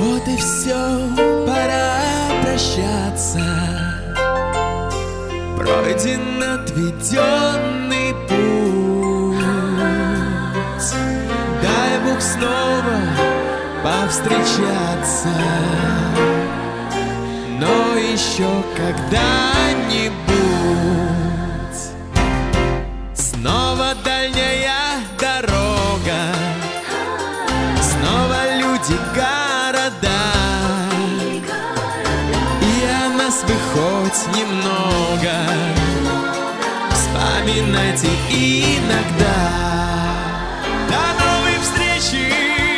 Вот и все, пора прощаться. Пройден отведенный путь. Дай Бог снова повстречаться, но еще когда-нибудь. Снова дальняя дорога, снова люди, города, и о нас вы хоть немного вспоминайте иногда. До новой встречи,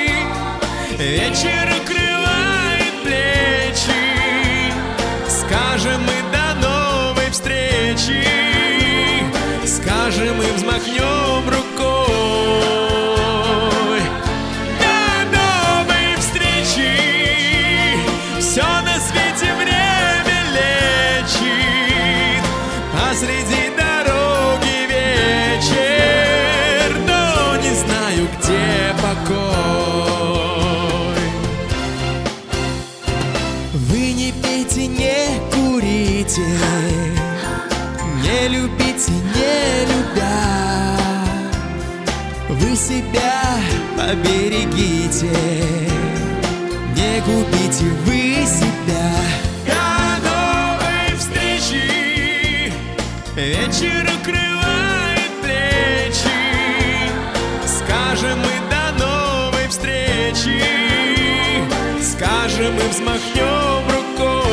вечер укрывает плечи. Скажем мы до новой встречи, скажем и взмахнем рукой. До новой встречи, все на свете время лечит. Посреди дороги вечер, но не знаю, где покой. Вы не пейте, не курите, не любите, не любя. Вы себя поберегите, не губите вы себя. До новой встречи, вечер укрывает плечи. Скажем мы до новой встречи, скажем и взмахнем рукой.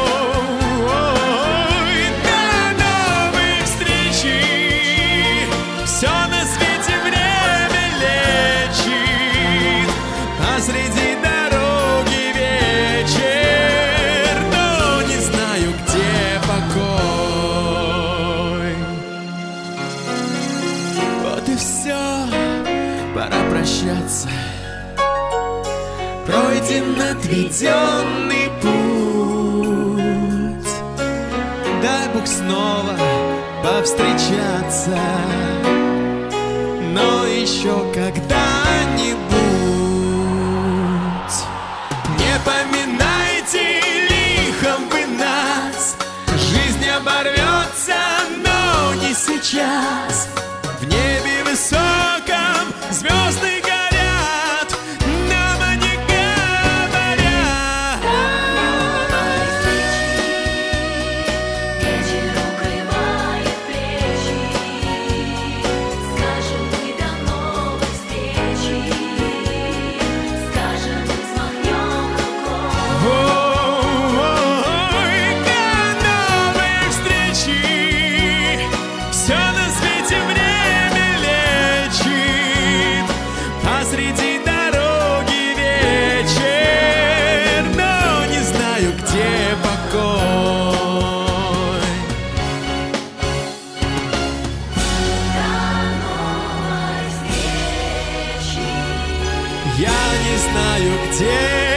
Посреди дороги вечер, но не знаю, где покой. Вот и все, пора прощаться. Пройден отведенный путь. Дай Бог снова повстречаться, но еще когда-нибудь. Не поминайте лихом вы нас, жизнь оборвется, но не сейчас. В небе высоком звезды горят, нам они говорят. Новой встречи, вечер укрывает плечи. Скажем мы до новой встречи, скажем и взмахнем рукой. Ой, до новой встречи, все на свете время лечит. Посреди дороги вечер, но не знаю, где покой. До новой встречи. Я не знаю, где